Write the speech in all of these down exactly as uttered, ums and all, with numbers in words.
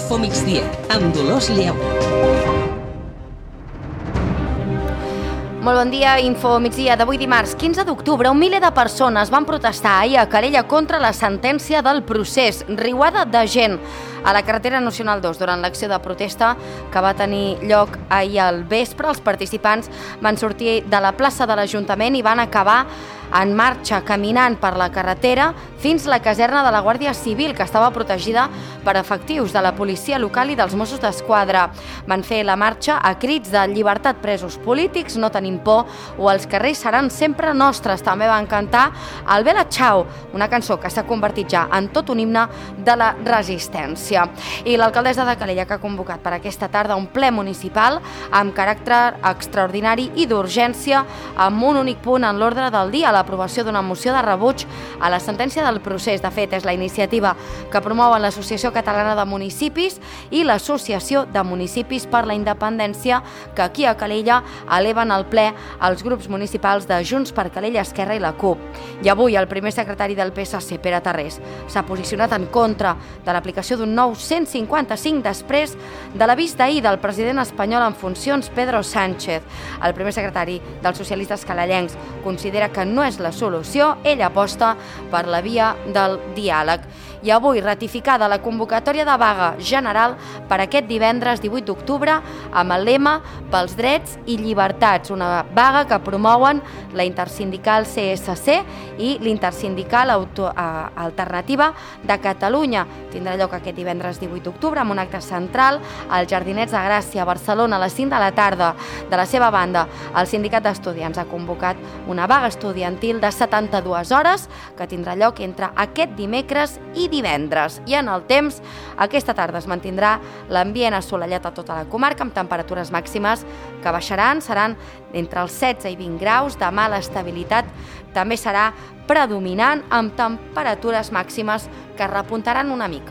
Info Migdia, amb Dolors Lleu. Molt bon dia, Info Migdia d'avui dimarts quinze d'octubre. Un miler de persones van protestar ahir a Calella contra la sentència del procés. Riuada de gent a la carretera nacional dos durant l'acció de protesta que va tenir lloc ahir al vespre. Els participants van sortir de la plaça de l'Ajuntament i van acabar en marxa, caminant per la carretera fins la caserna de la Guàrdia Civil, que estava protegida per efectius de la policia local i dels Mossos d'Esquadra. Van fer la marxa a crits de llibertat presos polítics, no tenim por o els carrers seran sempre nostres. També van cantar el Bella Ciao, una cançó que s'ha convertit ja en tot un himne de la resistència. I l'alcaldessa de Calella, que ha convocat per aquesta tarda un ple municipal amb caràcter extraordinari i d'urgència, amb un únic punt en l'ordre del dia, l'aprovació d'una moció de rebuig a la sentència del procés. De fet, és la iniciativa que promouen l'Associació Catalana de Municipis i l'Associació de Municipis per la Independència, que aquí a Calella eleven al ple els grups municipals de Junts per Calella, Esquerra i la CUP. I avui el primer secretari del P S C, Pere Tarrés, s'ha posicionat en contra de l'aplicació d'un nou cent cinquanta-cinc després de l'avís d'ahir del president espanyol en funcions, Pedro Sánchez. El primer secretari dels socialistes calellencs considera que no és la solució, ell aposta per la via del diàleg. I avui ratificada la convocatòria de vaga general per aquest divendres divuit d'octubre amb el lema pels drets i llibertats, una vaga que promouen la intersindical C S C i l'intersindical Auto- eh, Alternativa de Catalunya. Tindrà lloc aquest divendres divuit d'octubre amb un acte central als Jardinets de Gràcia, a Barcelona, a les cinc de la tarda. De la seva banda, el Sindicat d'Estudiants ha convocat una vaga estudiantil de setanta-dues hores que tindrà lloc entre aquest dimecres i divendres. I en el temps, aquesta tarda es mantindrà l'ambient assolellat a tota la comarca amb temperatures màximes que baixaran, seran entre els setze i vint graus. Demà l'estabilitat també serà predominant amb temperatures màximes que repuntaran una mica.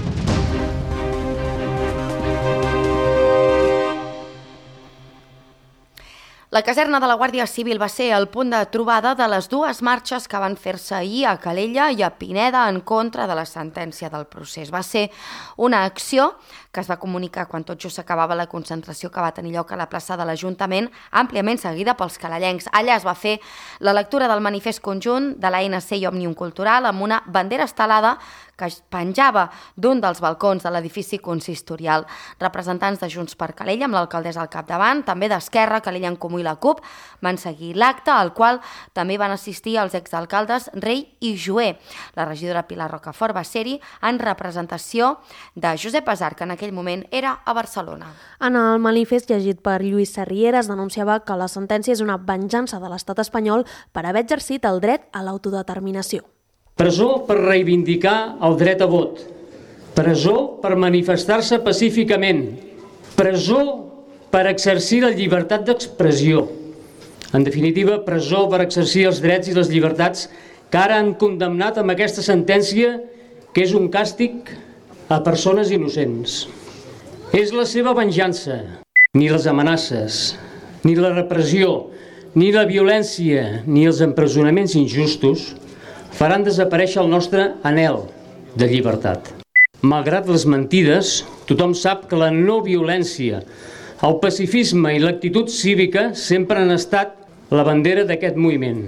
La caserna de la Guàrdia Civil va ser el punt de trobada de les dues marxes que van fer-se ahir a Calella i a Pineda en contra de la sentència del procés. Va ser una acció que es va comunicar quan tot just s'acabava la concentració que va tenir lloc a la plaça de l'Ajuntament, àmpliament seguida pels calellencs. Allà es va fer la lectura del manifest conjunt de l'A N C i Òmnium Cultural amb una bandera estelada que es penjava d'un dels balcons de l'edifici consistorial. Representants de Junts per Calella, amb l'alcaldessa al capdavant, també d'Esquerra, Calella en Comú i la CUP, van seguir l'acte, al qual també van assistir els exalcaldes Rei i Joé. La regidora Pilar Rocafort va ser-hi en representació de Josep Asar, que en aquell moment era a Barcelona. En el manifest llegit per Lluís Sarriera es denunciava que la sentència és una venjança de l'estat espanyol per haver exercit el dret a l'autodeterminació. Presó per reivindicar el dret a vot, presó per manifestar-se pacíficament, presó per exercir la llibertat d'expressió. En definitiva, presó per exercir els drets i les llibertats que ara han condemnat amb aquesta sentència, que és un càstig a persones innocents. És la seva venjança, ni les amenaces, ni la repressió, ni la violència, ni els empresonaments injustos faran desaparèixer el nostre anhel de llibertat. Malgrat les mentides, tothom sap que la no violència, el pacifisme i l'actitud cívica sempre han estat la bandera d'aquest moviment.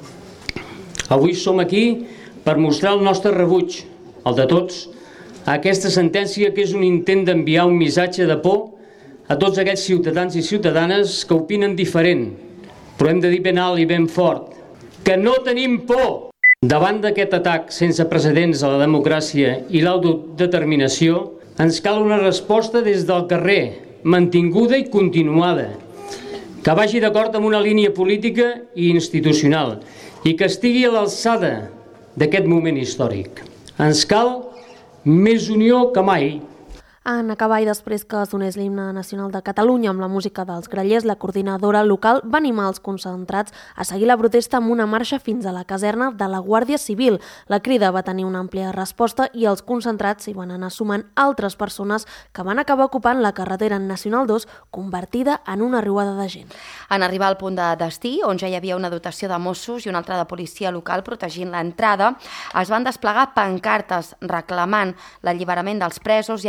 Avui som aquí per mostrar el nostre rebuig, el de tots, a aquesta sentència que és un intent d'enviar un missatge de por a tots aquells ciutadans i ciutadanes que opinen diferent, però hem de dir ben alt i ben fort que no tenim por. Davant d'aquest atac sense precedents a la democràcia i l'autodeterminació, ens cal una resposta des del carrer, mantinguda i continuada, que vagi d'acord amb una línia política i institucional i que estigui a l'alçada d'aquest moment històric. Ens cal més unió que mai. En acabar i després que sonés l'himne nacional de Catalunya amb la música dels Grallers, la coordinadora local va animar els concentrats a seguir la protesta amb una marxa fins a la caserna de la Guàrdia Civil. La crida va tenir una àmplia resposta i els concentrats s'hi van anar sumant altres persones que van acabar ocupant la carretera nacional dos, convertida en una riuada de gent. En arribar al punt de destí, on ja hi havia una dotació de Mossos i una altra de policia local protegint l'entrada, es van desplegar pancartes reclamant l'alliberament dels presos i en defensa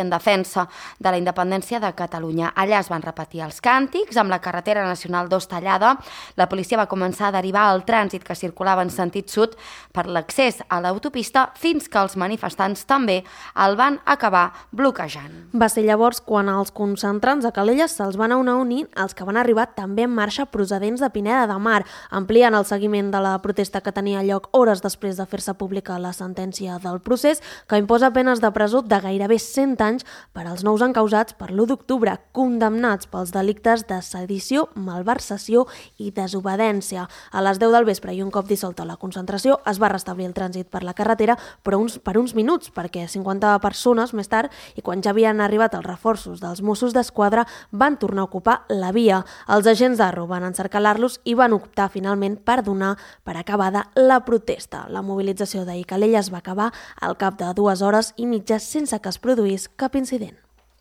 defensa de la independència de Catalunya. Allà es van repetir els càntics, amb la carretera nacional dos tallada. La policia va començar a derivar el trànsit que circulava en sentit sud per l'accés a l'autopista fins que els manifestants també el van acabar bloquejant. Va ser llavors quan els concentrants a Calella se'ls van anar unint els que van arribar també en marxa procedents de Pineda de Mar, ampliant el seguiment de la protesta que tenia lloc hores després de fer-se pública la sentència del procés, que imposa penes de presó de gairebé cent anys per als nous encausats per l'u d'octubre, condemnats pels delictes de sedició, malversació i desobediència. A les deu del vespre i un cop dissolta la concentració es va restablir el trànsit per la carretera però uns, per uns minuts, perquè cinquanta persones més tard, i quan ja havien arribat els reforços dels Mossos d'Esquadra, van tornar a ocupar la via. Els agents d'Arro van encercalar-los i van optar finalment per donar per acabada la protesta. La mobilització d'ahir a Calella es va acabar al cap de dues hores i mitja sense que es produís cap incident.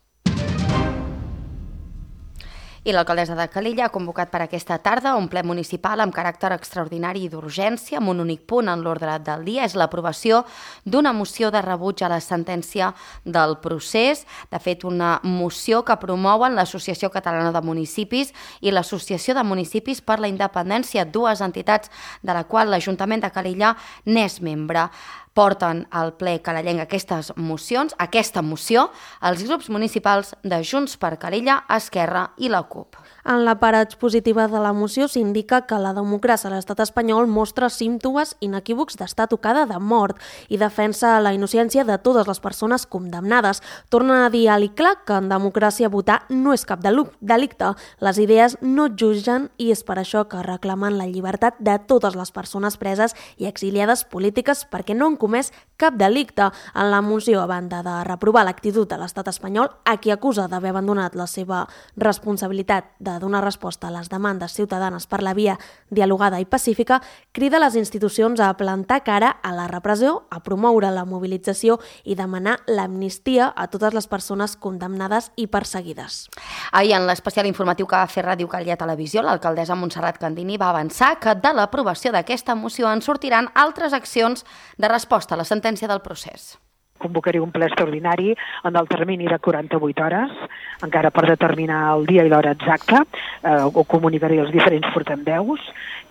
I l'alcaldessa de Calella ha convocat per aquesta tarda un ple municipal amb caràcter extraordinari i d'urgència, amb un únic punt en l'ordre del dia, és l'aprovació d'una moció de rebuig a la sentència del procés. De fet, una moció que promouen l'Associació Catalana de Municipis i l'Associació de Municipis per la Independència, dues entitats de la qual l'Ajuntament de Calella n'és membre. Porten al ple calellenc aquestes mocions, aquesta moció, els grups municipals de Junts per Calella, Esquerra i la CUP. En la part expositiva de la moció s'indica que la democràcia a l'estat espanyol mostra símptomes inequívocs d'estar tocada de mort i defensa la innocència de totes les persones condemnades. Torna a dir alt i clar que en democràcia votar no és cap delicte. Les idees no et jutgen i és per això que reclamen la llibertat de totes les persones preses i exiliades polítiques perquè no han comès cap delicte. En la moció, a banda de reprovar l'actitud de l'estat espanyol, a qui acusa d'haver abandonat la seva responsabilitat de donar resposta a les demandes ciutadanes per la via dialogada i pacífica, crida les institucions a plantar cara a la repressió, a promoure la mobilització i demanar l'amnistia a totes les persones condemnades i perseguides. Ahir, en l'especial informatiu que va fer Ràdio Calella Televisió, l'alcaldessa Montserrat Candini va avançar que de l'aprovació d'aquesta moció en sortiran altres accions de resposta a la sentència del procés. Convocaré un ple extraordinari en el termini de quaranta-vuit hores, encara per determinar el dia i l'hora exacta, eh, ho comunicaré als diferents portaveus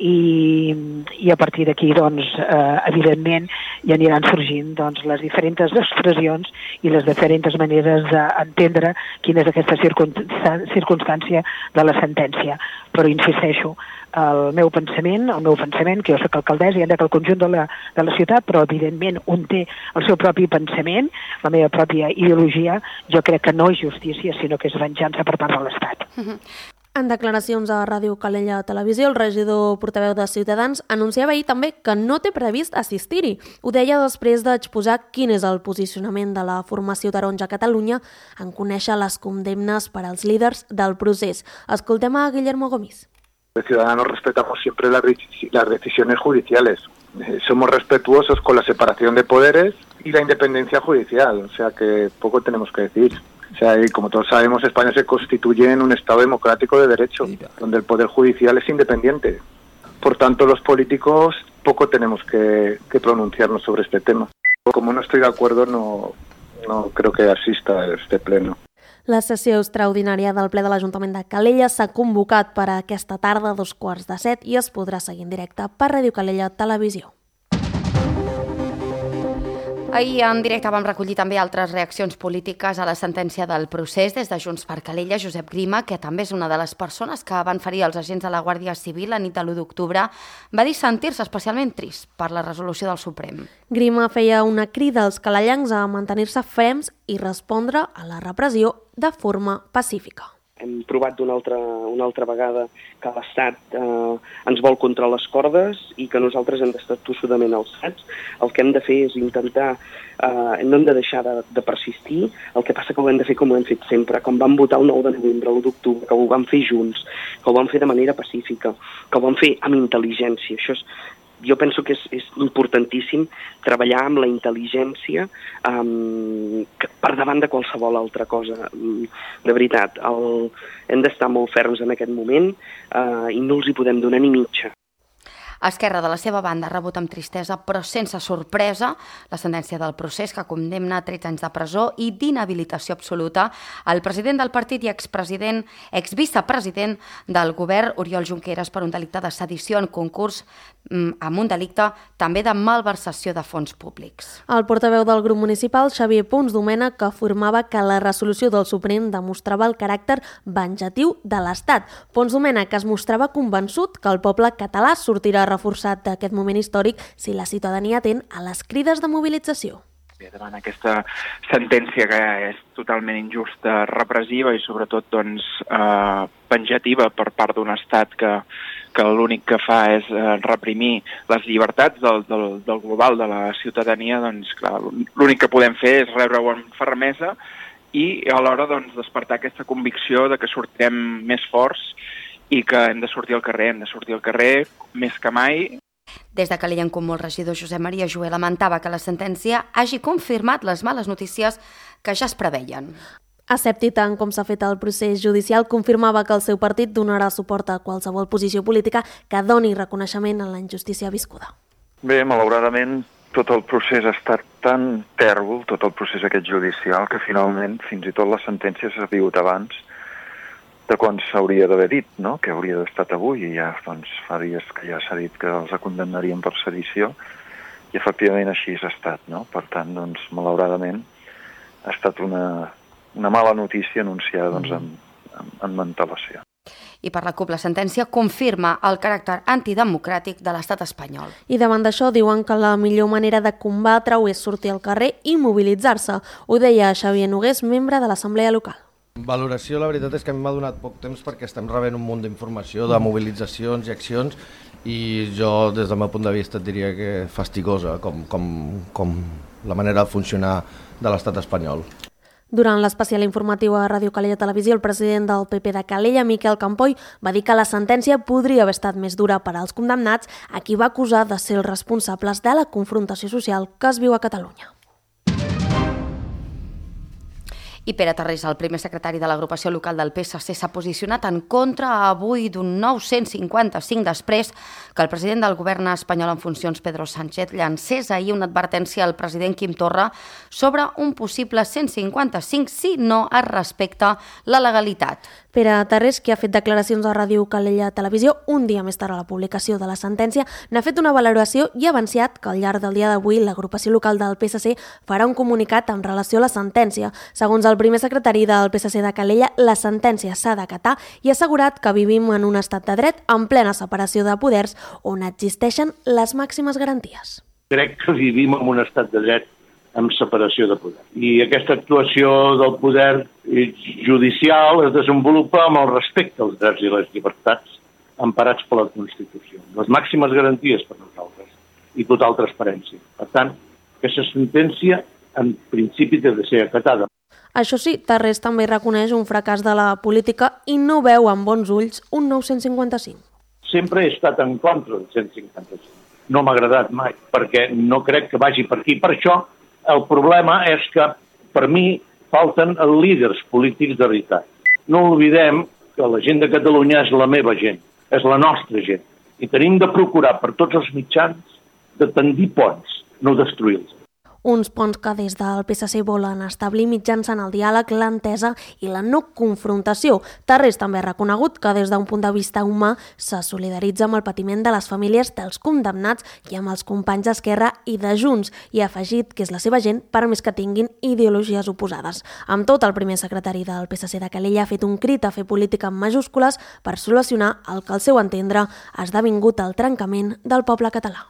i, i a partir d'aquí, doncs, eh, evidentment, hi aniran sorgint doncs, les diferents expressions i les diferents maneres d'entendre quina és aquesta circumstància de la sentència. Però insisteixo, el meu pensament, el meu pensament, que jo soc alcaldessa i hem de que el conjunt de la, de la ciutat, però evidentment un té el seu propi pensament, la meva pròpia ideologia, jo crec que no és justícia, sinó que és venjança per part de l'Estat. Uh-huh. En declaracions a Ràdio Calella Televisió, el regidor portaveu de Ciutadans anunciava ahir també que no té previst assistir-hi. Ho deia després d'exposar quin és el posicionament de la formació taronja a Catalunya en conèixer les condemnes per als líders del procés. Escoltem a Guillermo Gomis. Los ciudadanos respetamos siempre las, las decisiones judiciales. Eh, somos respetuosos con la separación de poderes y la independencia judicial, o sea que poco tenemos que decir. O sea, y como todos sabemos, España se constituye en un Estado democrático de derecho, donde el Poder Judicial es independiente. Por tanto, los políticos poco tenemos que, que pronunciarnos sobre este tema. Como no estoy de acuerdo, no, no creo que asista a este pleno. La sessió extraordinària del ple de l'Ajuntament de Calella s'ha convocat per a aquesta tarda a dos quarts de set i es podrà seguir en directe per Ràdio Calella Televisió. Ahir en directe vam recollir també altres reaccions polítiques a la sentència del procés des de Junts per Calella. Josep Grima, que també és una de les persones que van ferir els agents de la Guàrdia Civil la nit de l'u d'octubre, va dir sentir-se especialment trist per la resolució del Suprem. Grima feia una crida als calellencs a mantenir-se ferms i respondre a la repressió de forma pacífica. Hem provat d'una altra, una altra vegada que l'Estat eh, ens vol contra les cordes i que nosaltres hem d'estar tossudament alçats. El que hem de fer és intentar, eh, no hem de deixar de, de persistir, el que passa que ho hem de fer com ho hem fet sempre, com vam votar el nou de novembre, l'u d'octubre, que ho vam fer junts, que ho vam fer de manera pacífica, que ho vam fer amb intel·ligència. Això és, jo penso que és, és importantíssim treballar amb la intel·ligència um, per davant de qualsevol altra cosa. De veritat, el, hem d'estar molt ferms en aquest moment uh, i no els hi podem donar ni mitja. Esquerra, de la seva banda, ha rebut amb tristesa, però sense sorpresa, la sentència del procés que condemna a tretze anys de presó i d'inhabilitació absoluta al president del partit i expresident, exvicepresident del govern, Oriol Junqueras, per un delicte de sedició en concurs amb un delicte també de malversació de fons públics. El portaveu del grup municipal, Xavier Pons Domènech, que afirmava que la resolució del Suprem demostrava el caràcter venjatiu de l'Estat. Pons Domènech es mostrava convençut que el poble català sortirà reforçat d'aquest moment històric si la ciutadania atén a les crides de mobilització. Davant aquesta sentència que és totalment injusta, repressiva i sobretot doncs, eh, venjativa per part d'un estat que, que l'únic que fa és eh, reprimir les llibertats del, del, del global de la ciutadania, doncs clar, l'únic que podem fer és rebre-ho amb fermesa i alhora doncs, despertar aquesta convicció de que sortirem més forts i que hem de sortir al carrer, hem de sortir al carrer més que mai. Des de Calella en Comú, el regidor Josep Maria Joé lamentava que la sentència hagi confirmat les males notícies que ja es preveien. Escèptic tant com s'ha fet el procés judicial, confirmava que el seu partit donarà suport a qualsevol posició política que doni reconeixement a la injustícia viscuda. Bé, malauradament, tot el procés ha estat tan tèrbol, tot el procés aquest judicial, que finalment, fins i tot la sentència s'ha vingut abans de quan s'hauria d'haver dit, no? Que hauria d'estat avui, i ja doncs, fa dies que ja s'ha dit que els condemnarien per sedició, i efectivament així ha estat, no? Per tant, doncs, malauradament, ha estat una, una mala notícia anunciada doncs, amb, amb, amb antelació. I per la CUP, la sentència confirma el caràcter antidemocràtic de l'estat espanyol. I davant d'això diuen que la millor manera de combatre-ho és sortir al carrer i mobilitzar-se. Ho deia Xavier Nogués, membre de l'Assemblea Local. Valoració, la veritat és que a mi m'ha donat poc temps perquè estem rebent un munt d'informació, de mobilitzacions i accions, i jo, des del meu punt de vista, et diria que fastigosa, com, com, com la manera de funcionar de l'estat espanyol. Durant l'especial informatiu a Ràdio Calella Televisió, el president del P P de Calella, Miquel Campoy, va dir que la sentència podria haver estat més dura per als condemnats, a qui va acusar de ser els responsables de la confrontació social que es viu a Catalunya. I Pere Tarrés, el primer secretari de l'agrupació local del P S C, s'ha posicionat en contra avui d'un nou cent cinquanta-cinc després que el president del govern espanyol en funcions, Pedro Sánchez, llancés ahir una advertència al president Quim Torra sobre un possible cent cinquanta-cinc si no es respecta la legalitat. Pere Tarrés, que ha fet declaracions a Ràdio Calella Televisió un dia més tard a la publicació de la sentència, n'ha fet una valoració i ha avançat que al llarg del dia d'avui l'agrupació local del P S C farà un comunicat en relació a la sentència. Segons el primer secretari del P S C de Calella, la sentència s'ha d'acatar i ha assegurat que vivim en un estat de dret en plena separació de poders on existeixen les màximes garanties. Crec que vivim en un estat de dret amb separació de poder. I aquesta actuació del poder judicial es desenvolupa amb el respecte als drets i les llibertats emparats per la Constitució. Les màximes garanties per nosaltres i total transparència. Per tant, aquesta sentència en principi té de ser acatada. Això sí, Tarrés també reconeix un fracàs de la política i no veu amb bons ulls un nou cent cinquanta-cinc. Sempre he estat en contra del cent cinquanta-cinc. No m'ha agradat mai, perquè no crec que vagi per aquí. Per això, el problema és que, per mi, falten líders polítics de veritat. No oblidem que la gent de Catalunya és la meva gent, és la nostra gent. I tenim de procurar per tots els mitjans de tendir ponts, no destruir-los. Uns ponts que des del P S C volen establir mitjançant el diàleg, l'entesa i la no confrontació. Tarrés també ha reconegut que des d'un punt de vista humà se solidaritza amb el patiment de les famílies dels condemnats i amb els companys d'Esquerra i de Junts, i ha afegit que és la seva gent per més que tinguin ideologies oposades. Amb tot, el primer secretari del P S C de Calella ha fet un crit a fer política en majúscules per solucionar el que al seu entendre ha esdevingut el trencament del poble català.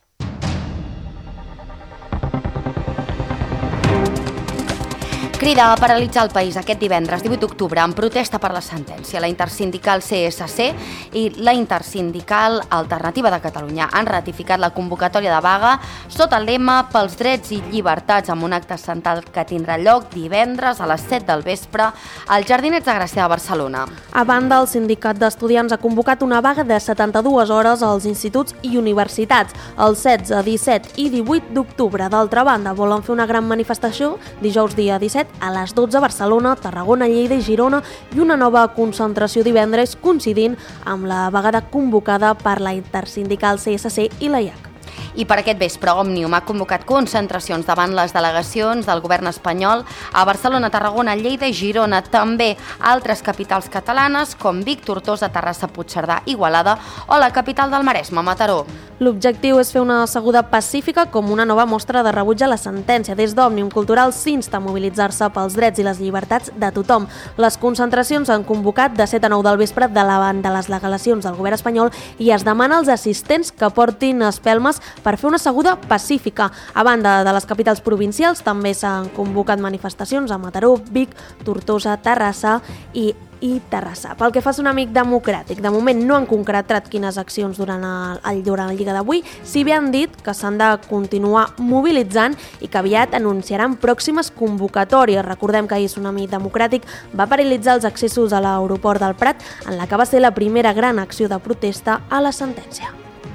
Crida a paralitzar el país aquest divendres divuit d'octubre en protesta per la sentència. La intersindical C S C i la intersindical Alternativa de Catalunya han ratificat la convocatòria de vaga sota el lema pels drets i llibertats amb un acte central que tindrà lloc divendres a les set del vespre als Jardinets de Gràcia de Barcelona. A banda, el sindicat d'estudiants ha convocat una vaga de setanta-dues hores als instituts i universitats el setze, disset i divuit d'octubre. D'altra banda, volen fer una gran manifestació dijous dia disset a les dotze a Barcelona, Tarragona, Lleida i Girona i una nova concentració divendres coincidint amb la vaga convocada per la intersindical C S C i la I A C. I per aquest vespre, Òmnium ha convocat concentracions davant les delegacions del govern espanyol a Barcelona, Tarragona, Lleida i Girona. També altres capitals catalanes com Vic, Tortosa, Terrassa, Puigcerdà, Igualada o la capital del Maresme, Mataró. L'objectiu és fer una asseguda pacífica com una nova mostra de rebuig a la sentència. Des d'Òmnium Cultural s'insta a mobilitzar-se pels drets i les llibertats de tothom. Les concentracions han convocat de set a nou del vespre davant de les delegacions del govern espanyol i es demana als assistents que portin espelmes per fer una asseguda pacífica. A banda de les capitals provincials, també s'han convocat manifestacions a Mataró, Vic, Tortosa, Terrassa i i Terrassa. Pel que fa a un amic democràtic, de moment no han concretat quines accions durant el, durant el Lliga d'avui, si bé han dit que s'han de continuar mobilitzant i que aviat anunciaran pròximes convocatòries. Recordem que ahir Tsunami Democràtic va paralitzar els accessos a l'aeroport del Prat, en la que va ser la primera gran acció de protesta a la sentència.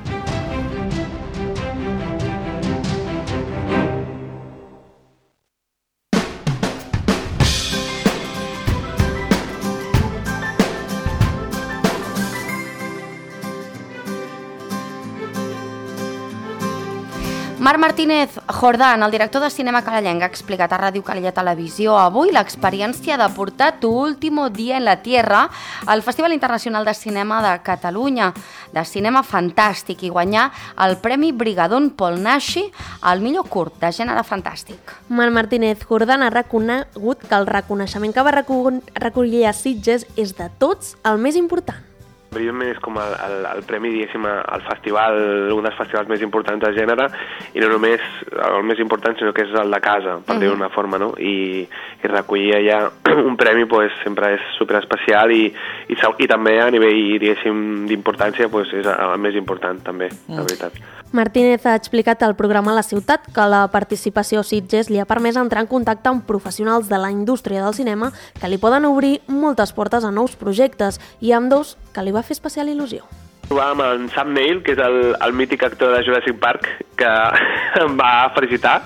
Marc Martínez Jordán, el director de Cinema Calellenc, ha explicat a Ràdio Calella Televisió avui l'experiència de portar Tu último día en la Tierra al Festival Internacional de Cinema de Catalunya, de cinema fantàstic, i guanyar el Premi Brigadon Paul Nashi al millor curt de gènere fantàstic. Marc Martínez Jordán ha reconegut que el reconeixement que va recollir a Sitges és de tots el més important. Evidentment és com el, el, el premi, diguéssim, al festival, un dels festivals més importants de gènere, i no només el més important, sinó que és el de casa, per dir-ho d'una forma, no? I, i recollir allà un premi pues, sempre és superespecial i, i, i també a nivell, diguéssim, d'importància pues, és el més important, també, la veritat. Martínez ha explicat al programa La Ciutat que la participació a Sitges li ha permès entrar en contacte amb professionals de la indústria del cinema que li poden obrir moltes portes a nous projectes, i amb dos que li va fer especial il·lusió. Trobàvem en Sam Neill, que és el, el mític actor de Jurassic Park, que em va felicitar,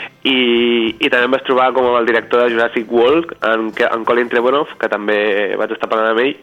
i, i també em vaig trobar com el director de Jurassic World, en, en Colin Trevorrow, que també vaig estar parlant amb ell,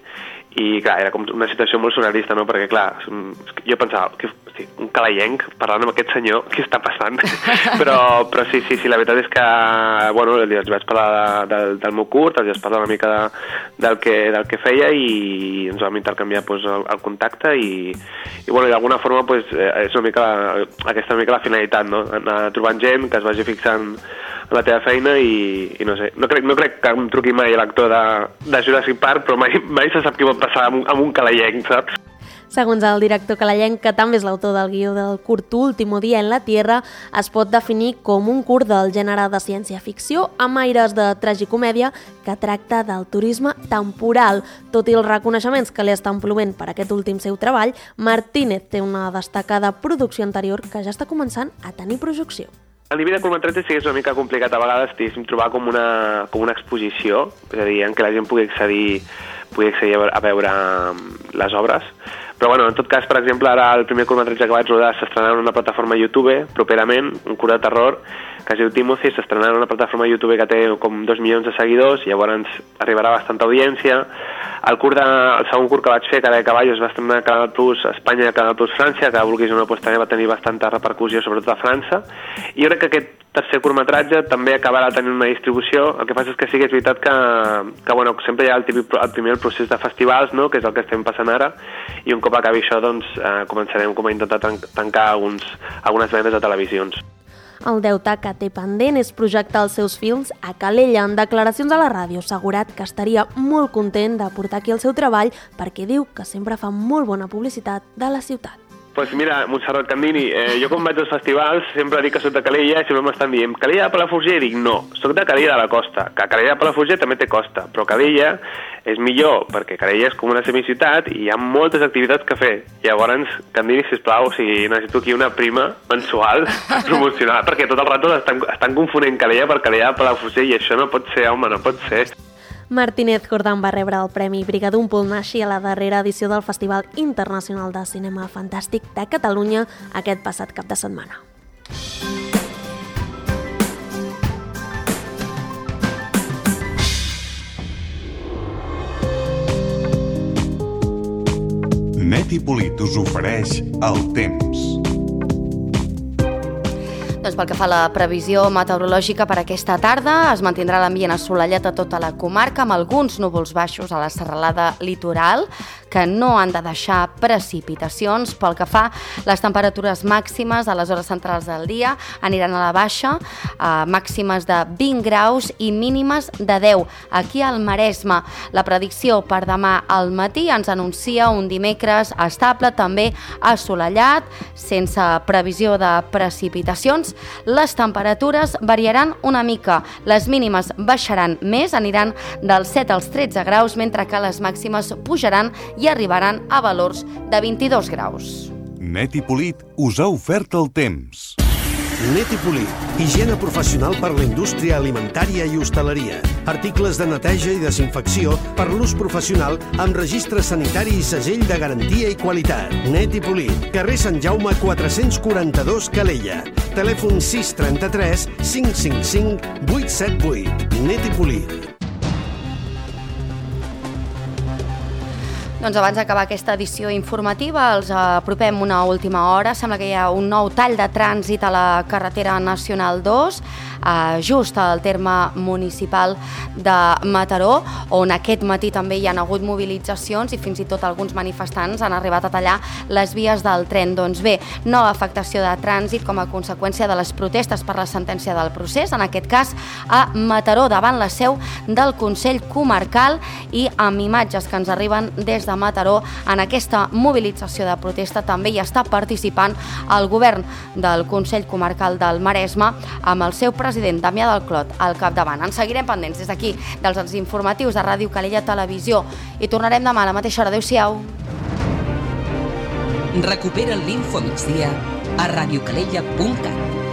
i clar, era com una situació molt surrealista, no? Perquè clar, jo pensava, que, hosti, un calellenc parlant amb aquest senyor, què està passant? però, però sí, sí, sí, la veritat és que, bueno, els vaig parlar de, del, del meu curt, els vaig parlar una mica de, del, que, del que feia, i ens vam intercanviar pues, el, el contacte, i, i bueno, d'alguna forma pues, és una mica la, aquesta una mica la finalitat, no? Anar trobant gent que es vagi fixant en la teva feina, i, i no sé, no crec, no crec que em truqui mai l'actor de, de Jurassic Park, però mai, mai se sap què pot passar amb, amb un calellenc, saps? Segons el director calellenc, que també és l'autor del guió del curt Tu último día en la Tierra, es pot definir com un curt del gènere de ciència-ficció amb aires de tragicomèdia que tracta del turisme temporal. Tot i els reconeixements que li estan plovent per aquest últim seu treball, Martínez té una destacada producció anterior que ja està començant a tenir projecció. A nivell de curtmetratge sí que és una mica complicat a vegades, diguéssim, trobar com una, com una exposició, és a dir, en què la gent pugui accedir, pugui accedir a veure les obres. Però bueno, en tot cas, per exemple, ara el primer curtmetratge que vaig rodar s'estrenarà en una plataforma YouTube properament, un curt de terror, que es diu Timothy, s'estrenarà en una plataforma YouTube que té com dos milions de seguidors, i llavors arribarà bastanta audiència. El, curt de, el segon curt que vaig fer, Cara de Caballo, es va estrenar a Canal Plus Espanya i a Canal Plus França, que vulguis o no, pues, també va tenir bastanta repercussió, sobretot a França. I jo crec que aquest tercer curtmetratge també acabarà tenint una distribució. El que passa és que sí que és veritat que, que bueno, sempre hi ha el, típic, el primer el procés de festivals, no?, que és el que estem passant ara, i un cop acabi això, doncs, eh, començarem com a intentar tancar alguns, algunes vendes a televisions. El deute que té pendent és projectar els seus films a Calella. En declaracions a la ràdio, assegurat que estaria molt content de portar aquí el seu treball perquè diu que sempre fa molt bona publicitat de la ciutat. Pues mira, Montserrat Candini, eh, jo quan vaig als festivals sempre dic que soc de Calella i sempre m'estan dient Calella de Palafrugell, i dic no, soc de Calella de la Costa, que Calella de Palafrugell també té costa, però Calella és millor perquè Calella és com una semiciutat i hi ha moltes activitats que fer. Llavors, Candini, sisplau, o sigui, necessito aquí una prima mensual promocional, perquè tot el rato estan, estan confonent Calella per Calella de Palafrugell, i això no pot ser, home, no pot ser. Martínez Jordán va rebre el Premi Brigadon Paul Nashi a la darrera edició del Festival Internacional de Cinema Fantàstic de Catalunya aquest passat cap de setmana. Neti Polit us ofereix el temps. Doncs pel que fa a la previsió meteorològica per aquesta tarda, es mantindrà l'ambient assolellat a tota la comarca amb alguns núvols baixos a la serralada litoral que no han de deixar precipitacions. Pel que fa les temperatures màximes a les hores centrals del dia aniran a la baixa, eh, màximes de vint graus i mínimes de deu. Aquí al Maresme, la predicció per demà al matí ens anuncia un dimecres estable, també assolellat, sense previsió de precipitacions. Les temperatures variaran una mica. Les mínimes baixaran més, aniran dels set als tretze graus, mentre que les màximes pujaran i arribaran a valors de vint-i-dos graus. Neti Polit us ha ofert el temps. Neti Polit, higiene professional per la indústria alimentària i hostaleria. Articles de neteja i desinfecció per l'ús professional amb registre sanitari i segell de garantia i qualitat. Neti Polit, carrer Sant Jaume quatre-cents quaranta-dos, Calella. Telèfon sis trenta-tres cinc cinc cinc vuit set vuit. Neti Polit. Doncs abans d'acabar aquesta edició informativa, els apropem una última hora. Sembla que hi ha un nou tall de trànsit a la carretera nacional dos, eh, just al terme municipal de Mataró, on aquest matí també hi ha hagut mobilitzacions i fins i tot alguns manifestants han arribat a tallar les vies del tren. Doncs bé, nova afectació de trànsit com a conseqüència de les protestes per la sentència del procés, en aquest cas a Mataró, davant la seu del Consell Comarcal, i amb imatges que ens arriben des de Mataró, en aquesta mobilització de protesta també hi està participant el govern del Consell Comarcal del Maresme amb el seu president Damià del Clot al capdavant. En seguirem pendents des d'aquí dels informatius de Ràdio Calella Televisió i tornarem demà a la mateixa hora. Adéu-siau. Recupera l'Info Migdia a radiocalella punt cat.